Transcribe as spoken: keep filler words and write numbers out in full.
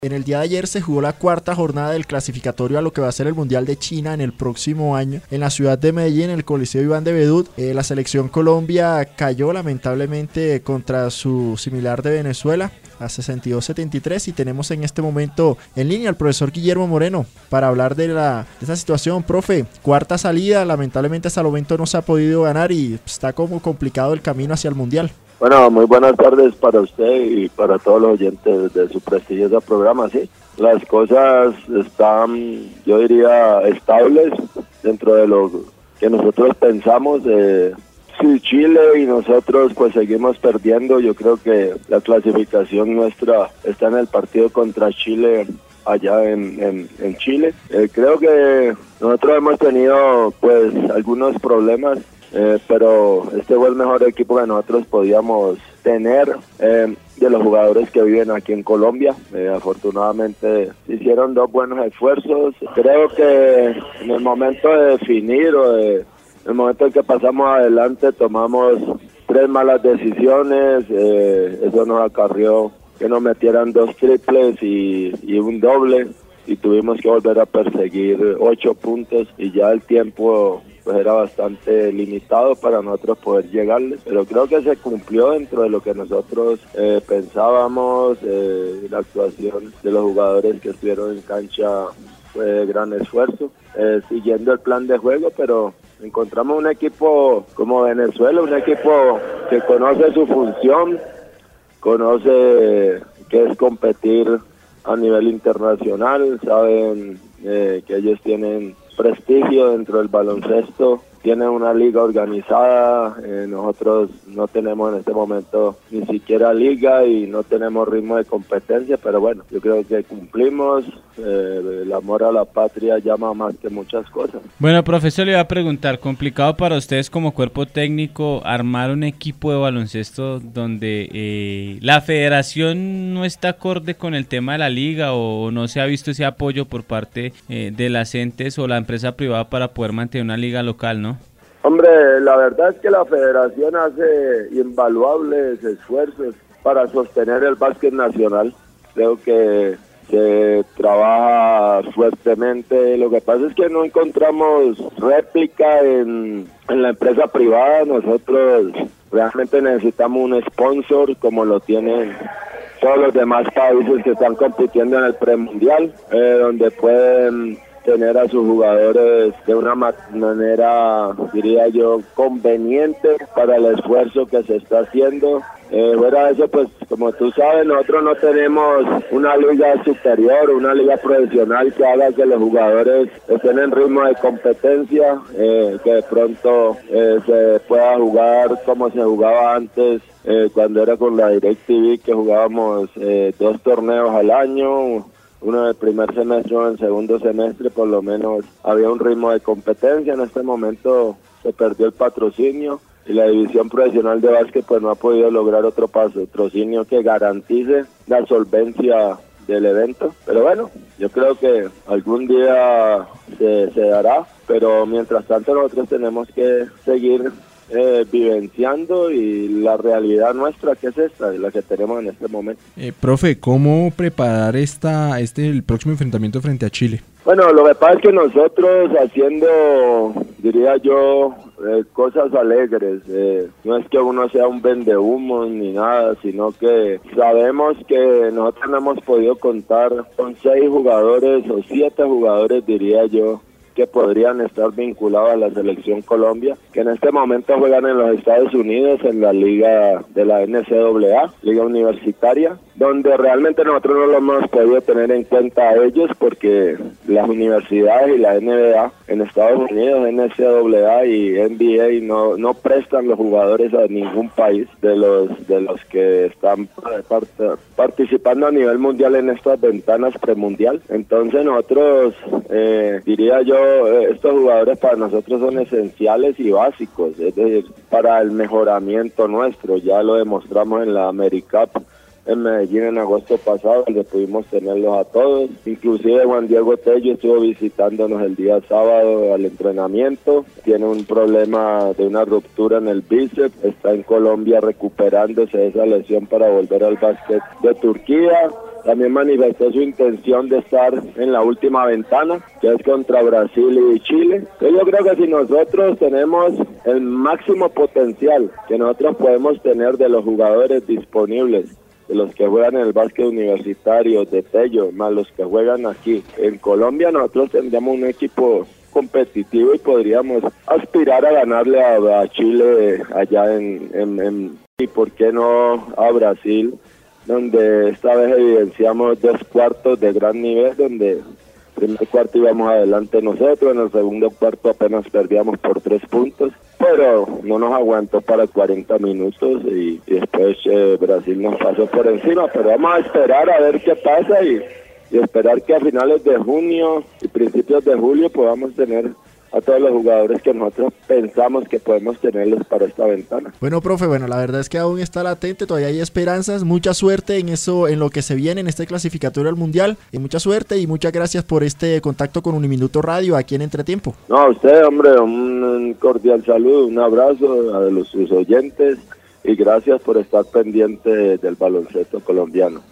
En el día de ayer se jugó la cuarta jornada del clasificatorio a lo que va a ser el Mundial de China en el próximo año en la ciudad de Medellín, en el Coliseo Iván de Bedut. Eh, la selección Colombia cayó lamentablemente contra su similar de Venezuela a sesenta y dos a setenta y tres, y tenemos en este momento en línea al profesor Guillermo Moreno para hablar de, la, de esta situación. Profe, cuarta salida, lamentablemente hasta el momento no se ha podido ganar y está como complicado el camino hacia el Mundial. Bueno, muy buenas tardes para usted y para todos los oyentes de su prestigioso programa. Sí, las cosas están, yo diría, estables dentro de lo que nosotros pensamos. Eh, si Chile y nosotros pues seguimos perdiendo, yo creo que la clasificación nuestra está en el partido contra Chile allá en, en, en Chile. Eh, creo que nosotros hemos tenido pues algunos problemas. Eh, pero este fue el mejor equipo que nosotros podíamos tener eh, de los jugadores que viven aquí en Colombia. Eh, afortunadamente hicieron dos buenos esfuerzos. Creo que en el momento de definir o de, en el momento en que pasamos adelante tomamos tres malas decisiones. Eh, eso nos acarrió que nos metieran dos triples y, y un doble, y tuvimos que volver a perseguir ocho puntos y ya el tiempo pues era bastante limitado para nosotros poder llegarles, pero creo que se cumplió dentro de lo que nosotros eh, pensábamos. Eh, la actuación de los jugadores que estuvieron en cancha fue de gran esfuerzo, eh, siguiendo el plan de juego, pero encontramos un equipo como Venezuela, un equipo que conoce su función, conoce qué es competir a nivel internacional, saben eh, que ellos tienen prestigio dentro del baloncesto, tienen una liga organizada. Eh, nosotros no tenemos en este momento ni siquiera liga y no tenemos ritmo de competencia, pero bueno, yo creo que cumplimos. Eh, el amor a la patria llama más que muchas cosas. Bueno, profesor, le iba a preguntar, ¿complicado para ustedes como cuerpo técnico armar un equipo de baloncesto donde eh, la federación no está acorde con el tema de la liga, o no se ha visto ese apoyo por parte eh, de las entes o la empresa privada para poder mantener una liga local, ¿no? Hombre, la verdad es que la federación hace invaluables esfuerzos para sostener el básquet nacional. Creo que se trabaja fuertemente. Lo que pasa es que no encontramos réplica en, en la empresa privada. Nosotros realmente necesitamos un sponsor como lo tienen todos los demás países que están compitiendo en el premundial, eh, donde pueden tener a sus jugadores de una manera, diría yo, conveniente para el esfuerzo que se está haciendo. Eh, fuera de eso, pues como tú sabes, nosotros no tenemos una liga superior, una liga profesional que haga que los jugadores estén en ritmo de competencia, eh, que de pronto eh, se pueda jugar como se jugaba antes, eh, cuando era con la DirecTV, que jugábamos eh, dos torneos al año, uno en el primer semestre, uno en el segundo semestre. Por lo menos había un ritmo de competencia. En este momento se perdió el patrocinio y la división profesional de básquet pues no ha podido lograr otro patrocinio que garantice la solvencia del evento. Pero bueno, yo creo que algún día se, se dará, pero mientras tanto nosotros tenemos que seguir Eh, vivenciando y la realidad nuestra, que es esta, la que tenemos en este momento. Eh, profe, ¿cómo preparar esta este el próximo enfrentamiento frente a Chile? Bueno, lo que pasa es que nosotros haciendo, diría yo, eh, cosas alegres, eh, no es que uno sea un vendehumos ni nada, sino que sabemos que nosotros no hemos podido contar con seis jugadores o siete jugadores, diría yo, que podrían estar vinculados a la selección Colombia, que en este momento juegan en los Estados Unidos en la liga de la N C A A, liga universitaria, donde realmente nosotros no lo hemos podido tener en cuenta a ellos porque las universidades y la N B A en Estados Unidos, N C A A y N B A no no prestan los jugadores a ningún país de los de los que están part participando a nivel mundial en estas ventanas premundial. Entonces nosotros, eh, diría yo, estos jugadores para nosotros son esenciales y básicos, es decir, para el mejoramiento nuestro. Ya lo demostramos en la AmeriCup en Medellín en agosto pasado, donde pudimos tenerlos a todos. Inclusive Juan Diego Tello estuvo visitándonos el día sábado al entrenamiento. Tiene un problema de una ruptura en el bíceps, está en Colombia recuperándose de esa lesión para volver al básquet de Turquía. también manifestó su intención de estar en la última ventana, que es contra Brasil y Chile. Yo creo que si nosotros tenemos el máximo potencial que nosotros podemos tener de los jugadores disponibles, de los que juegan en el básquet universitario, de Tello, más los que juegan aquí en Colombia, nosotros tendríamos un equipo competitivo y podríamos aspirar a ganarle a, a Chile allá en, en, en, y por qué no a Brasil, donde esta vez evidenciamos dos cuartos de gran nivel, donde en el primer cuarto íbamos adelante nosotros, en el segundo cuarto apenas perdíamos por tres puntos, pero no nos aguantó para cuarenta minutos y, y después eh, Brasil nos pasó por encima, pero vamos a esperar a ver qué pasa y, y esperar que a finales de junio y principios de julio podamos tener a todos los jugadores que nosotros pensamos que podemos tenerlos para esta ventana. Bueno, profe, bueno, la verdad es que aún está latente, todavía hay esperanzas, mucha suerte en eso, en lo que se viene en este clasificatorio al Mundial, y mucha suerte y muchas gracias por este contacto con Uniminuto Radio aquí en Entretiempo. No, a usted, hombre, un cordial saludo, un abrazo a los, sus oyentes y gracias por estar pendiente del baloncesto colombiano.